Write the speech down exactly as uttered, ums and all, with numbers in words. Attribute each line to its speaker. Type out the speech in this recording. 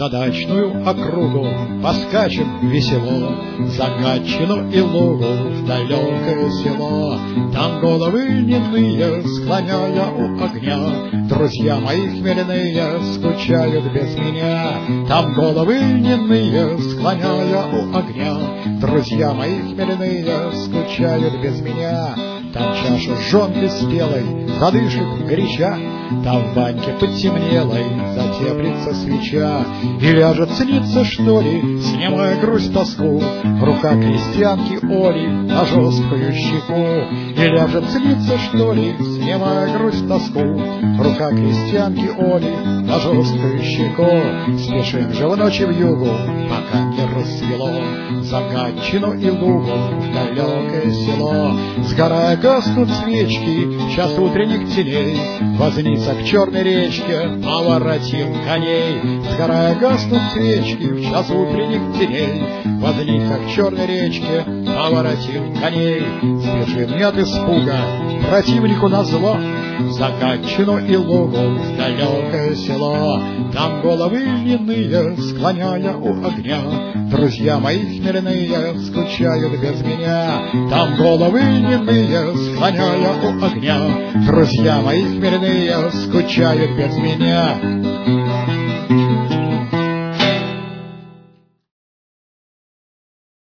Speaker 1: за дачную округу поскачем весело, за Гатчину и Лугу в далекое село. Там головы льняные, склоняя у огня, друзья мои хмельные скучают без меня. Там головы льняные, склоняя у огня, друзья мои хмельные скучают без меня. Там чаша жжёнки спелой задышит горяча, там в баньке потемнелой затеплится свеча. И ляжет сниться, что ли, снимая грусть тоску, рука крестьянки Оли на жесткую щеку. И ляжет сниться, что ли, снимая грусть тоску, рука крестьянки Оли на жесткую щеку. Спешим же в ночи в югу, пока не рассвело, за Гатчину и Лугу в далекое село. Сгорая гаснут свечки в час утренних теней, возница к черной речке поворотил коней. Сгорая гаснут свечки в час утренних теней, возница к черной речке поворотил коней. Спешим не от испуга противнику назло, за Гатчину и Лугу в далекое село. Там головы льняные, склоняя у огня, друзья мои хмельные скучают без меня. Там головы льняные, склоняя у огня, друзья мои хмельные скучают без меня.